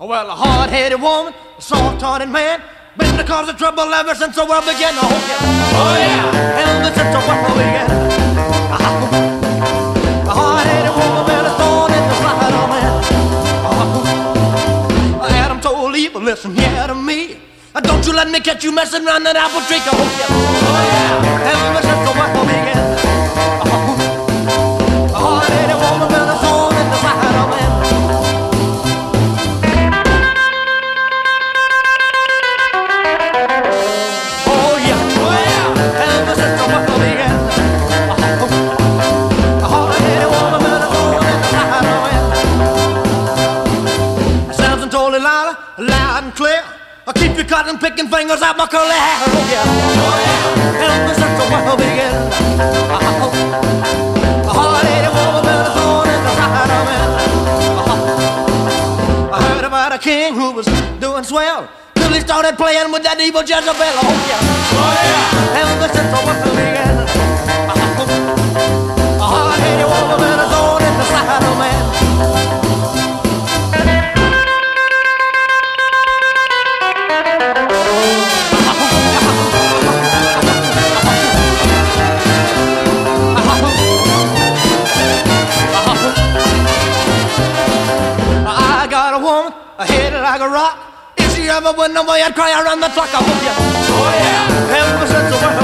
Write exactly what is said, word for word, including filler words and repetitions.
Well, a hard-headed woman, a soft-hearted man, been the cause of trouble ever since the world began. Oh yeah, oh yeah, ever since the world began. Uh-huh. A hard-headed woman, been a thorn in the side of man. Uh-huh. Adam told Eve, listen here to me. Don't you let me catch you messing around that apple tree. Oh yeah, oh yeah, ever since the world began. Uh-huh. A hard-headed woman, been a thorn in the side of man. Loud and clear, I'll keep your cotton picking fingers out my curly hair. Oh yeah, oh yeah, ever since the world began. Uh-huh. A hard-headed woman been a thorn in the side of man. Uh-huh. I heard about a king who was doing swell till he started playing with that evil Jezebel. Oh yeah, oh yeah, ever since the world began. Uh-huh. A hard-headed woman been a thorn in the side of man. I hit it like a rock. If she ever went away, I'd cry around the clock. I hope you. Oh yeah, ever since the world